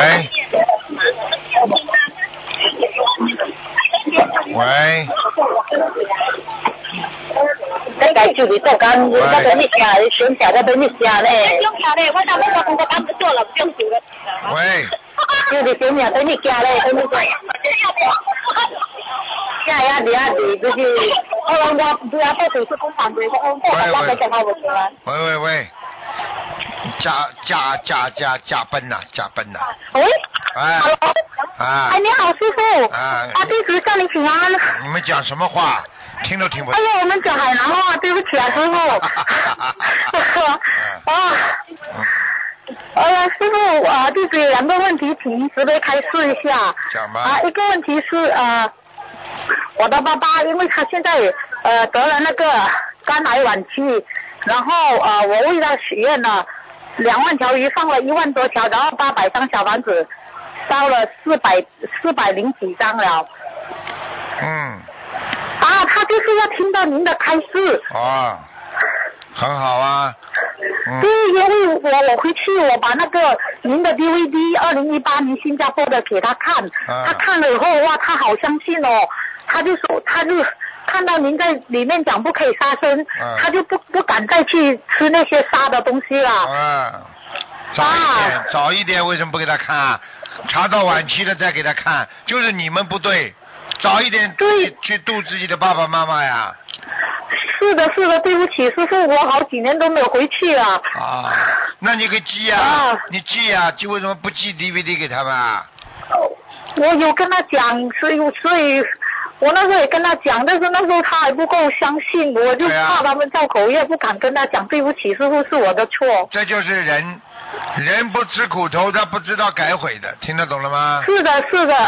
喂。喂。 你家就你做工，我等你下，先下再等你下嘞。用下嘞，我当时工作单不做了，不用做了。 喂。 就你先下，等你下嘞，等你下。下呀，你啊，你就是，我不要再组织工厂的，我再讲他我说了。 喂。驾奔呐。 喂。 哎。 哎，你好，师傅。 哎。 弟子向你请安。 你们讲什么话？听都听不懂。 哎呀，我们讲海南话，对不起啊，师傅。哎呀，师傅弟子有2个问题，请慈悲开示一下。 讲吧。 一个问题是我的爸爸，因为他现在得了那个肝癌晚期，然后我为他许愿了2万条鱼，放了1万多条，然后800张小房子，烧了400几张了。他就是要听到您的开示。 很好啊。 对，因为我回去我把那个您的 DVD 2018年新加坡的给他看，他看了以后哇，他好相信哦，他就看到您在里面讲不可以杀生，他就不敢再去吃那些杀的东西了。 早一点为什么不给他看？查到晚期了再给他看，就是你们不对，早一点去度自己的爸爸妈妈呀。 是的，对不起师傅，我好几年都没有回去了。 那你给寄你寄寄为什么不寄 DVD 给他们啊？ 我有跟他讲，所以我那时候也跟他讲，但是那时候他还不够相信，我就怕他们造口业，不敢跟他讲。对不起师傅，是我的错。 这就是人不吃苦头，他不知道改悔的，听得懂了吗？ 是的。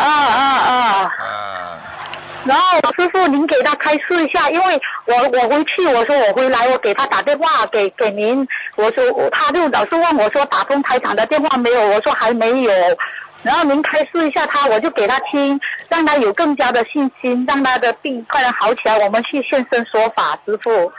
然后师傅您给他开示一下，因为我回去我说我回来，我给他打电话给您，我说他就老是问我说打通台长的电话没有，我说还没有，然后您开示一下他，我就给他听，让他有更加的信心，让他的病快点好起来，我们去现身说法，师傅。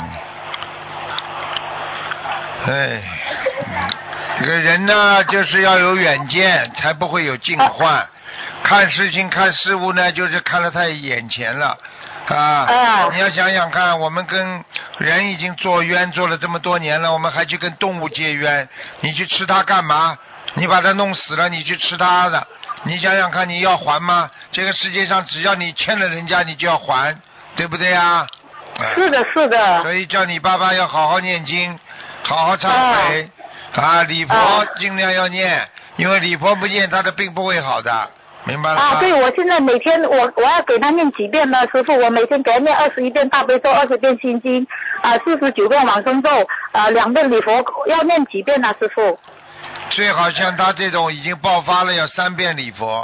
这个人呢就是要有远见，才不会有境患。看事情看事物呢，就是看得太眼前了你要想想看，我们跟人已经做冤做了这么多年了，我们还去跟动物结冤，你去吃它干嘛？你把它弄死了，你去吃它的，你想想看，你要还吗？这个世界上只要你欠了人家，你就要还，对不对啊？ 是的。 所以叫你爸爸要好好念经，好好忏悔礼佛尽量要念，因为礼佛不念，他的病不会好的。明白了吗？ 对，我现在每天我要给他念几遍呢，师傅？我每天给他念21遍大悲咒，20遍心经，49遍往生咒，2遍礼佛，要念几遍呢，师傅？ 最好像他这种已经爆发了，要3遍礼佛。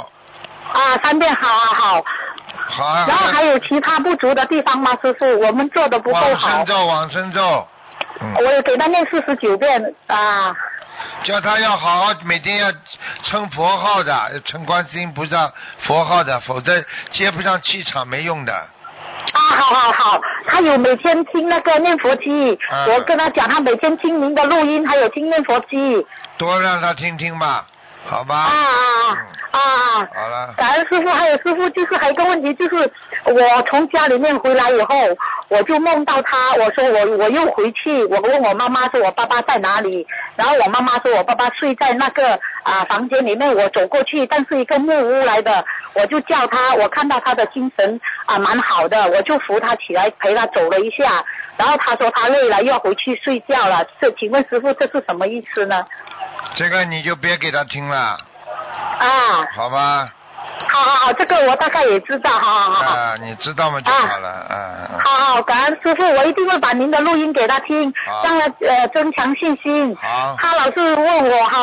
3遍，好。然后还有其他不足的地方吗，师傅？我们做的不够好。 往生咒。 我也给他念49遍叫他要好好每天要称佛号的，称观世音菩萨佛号的，否则接不上气场没用的。 好，他有每天听那个念佛机，我跟他讲，他每天听您的录音，还有听念佛机， 多让他听听吧，好吧？好了。 感恩师傅，还有师傅，就是还有一个问题，就是我从家里面回来以后，我就梦到他，我说我又回去，我问我妈妈说我爸爸在哪里，然后我妈妈说我爸爸睡在那个房间里面，我走过去，但是一个木屋来的，我就叫他，我看到他的精神蛮好的，我就扶他起来陪他走了一下，然后他说他累了又要回去睡觉了，请问师傅这是什么意思呢？ 这个你就别给他听了。好吧。 好，这个我大概也知道，好。 你知道吗就好了。 好，感恩师傅，我一定会把您的录音给他听，让他增强信心。 好。 他老是问我